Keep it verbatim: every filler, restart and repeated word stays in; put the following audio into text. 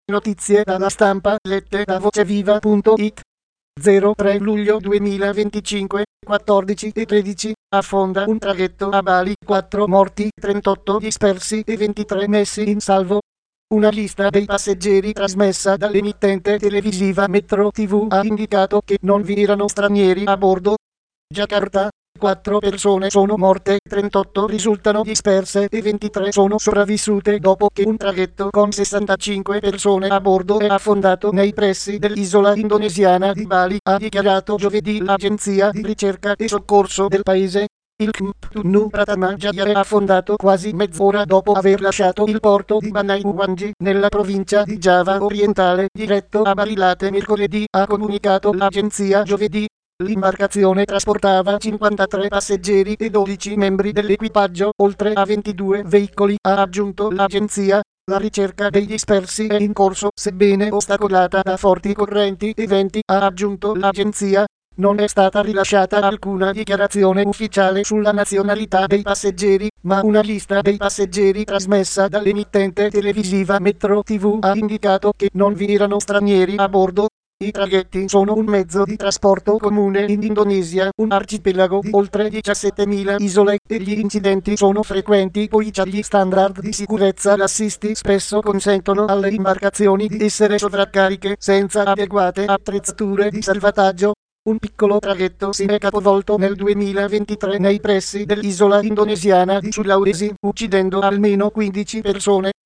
Notizie dalla stampa lette da voceviva punto it. zero tre luglio duemilaventicinque, quattordici e tredici, affonda un traghetto a Bali, quattro morti, trentotto dispersi e ventitré messi in salvo. Una lista dei passeggeri trasmessa dall'emittente televisiva Metro tivù ha indicato che non vi erano stranieri a bordo. Giacarta. quattro persone sono morte, trentotto risultano disperse e ventitré sono sopravvissute dopo che un traghetto con sessantacinque persone a bordo è affondato nei pressi dell'isola indonesiana di Bali, ha dichiarato giovedì l'agenzia di ricerca e soccorso del paese. Il C M P Tunu Pratama Jaya è affondato quasi mezz'ora dopo aver lasciato il porto di Banyuwangi, nella provincia di Giava orientale, diretto a Barilate mercoledì, ha comunicato l'agenzia giovedì. L'imbarcazione trasportava cinquantatré passeggeri e dodici membri dell'equipaggio, oltre a ventidue veicoli, ha aggiunto l'agenzia. La ricerca dei dispersi è in corso, sebbene ostacolata da forti correnti e venti, ha aggiunto l'agenzia. Non è stata rilasciata alcuna dichiarazione ufficiale sulla nazionalità dei passeggeri, ma una lista dei passeggeri trasmessa dall'emittente televisiva Metro tivù ha indicato che non vi erano stranieri a bordo. I traghetti sono un mezzo di trasporto comune in Indonesia, un arcipelago di oltre diciassettemila isole, e gli incidenti sono frequenti poiché gli standard di sicurezza lassisti spesso consentono alle imbarcazioni di essere sovraccariche senza adeguate attrezzature di salvataggio. Un piccolo traghetto si è capovolto nel duemilaventitré nei pressi dell'isola indonesiana di Sulawesi, uccidendo almeno quindici persone.